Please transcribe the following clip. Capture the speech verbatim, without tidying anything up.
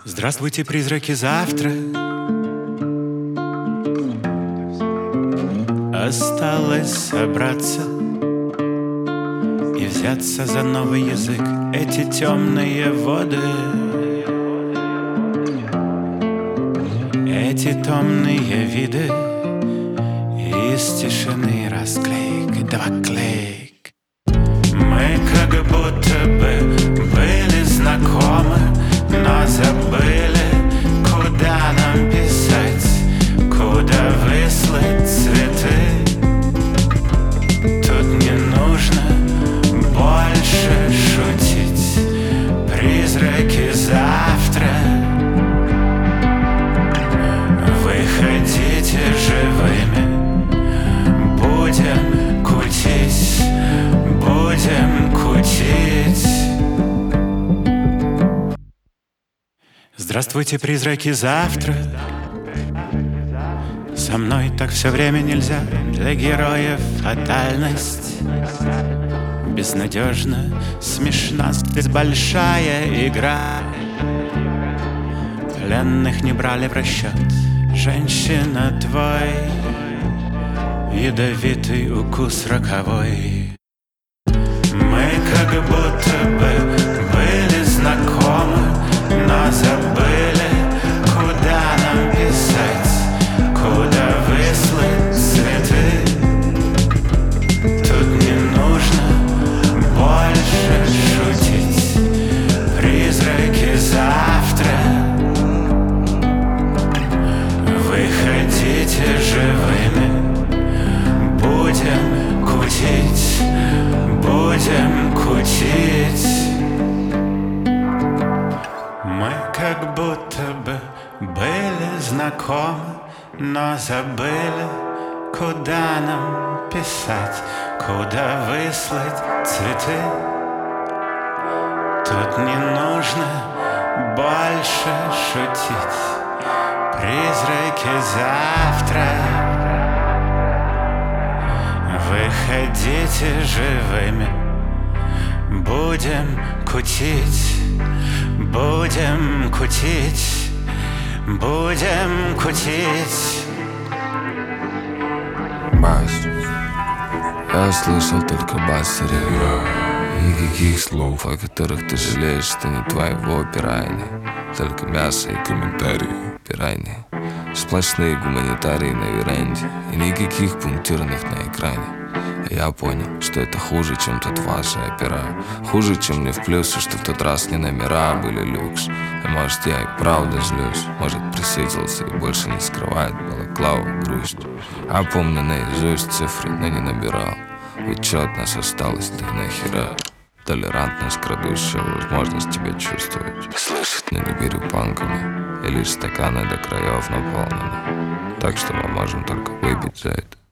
Здравствуйте, призраки завтра. Осталось собраться и взяться за новый язык. Эти темные воды, эти томные виды, из тишины расклейк, два клейк. Мы как будто бы были знакомы, но забыли, куда нам писать, куда выслать цветы. Тут не нужно больше шутить. Призраки завтра. Выходите живыми. Будем кутить, будем кутить. Здравствуйте, призраки завтра. Со мной так все время нельзя. Для героев фатальность безнадежно смешна. Здесь большая игра. Пленных не брали в расчет. Женщина, твой ядовитый укус роковой. Мы как будто бы были знакомы, но забыли, куда нам писать, куда выслать цветы. Тут не нужно больше шутить. Призраки завтра. Выходите живыми. Будем кутить, будем кутить. Мы как будто бы были знакомы, но забыли, куда нам писать, куда выслать цветы. Тут не нужно больше шутить. Призраки завтра. Выходите живыми. Будем кутить, будем кутить, будем кутить. Бас. Я слышал только бас и никаких слов, о которых ты жалеешь, что не твоего пирайни. Только мясо и комментарии пирайни. Сплошные гуманитарии на веранде и никаких пунктирных на экране. Я понял, что это хуже, чем тут ваши опера. Хуже, чем мне в плюсе, что в тот раз не номера были люкс. А может, я и правда злюсь. Может, присытился и больше не скрывает балаклава грусть. А помню наизусть цифры, но не набирал. Ведь что от нас осталось, да и нахера. Толерантность, крадущая возможность тебя чувствовать. Слышать, но не беру панками. И лишь стаканы до краев наполнены. Так что мы можем только выпить за это.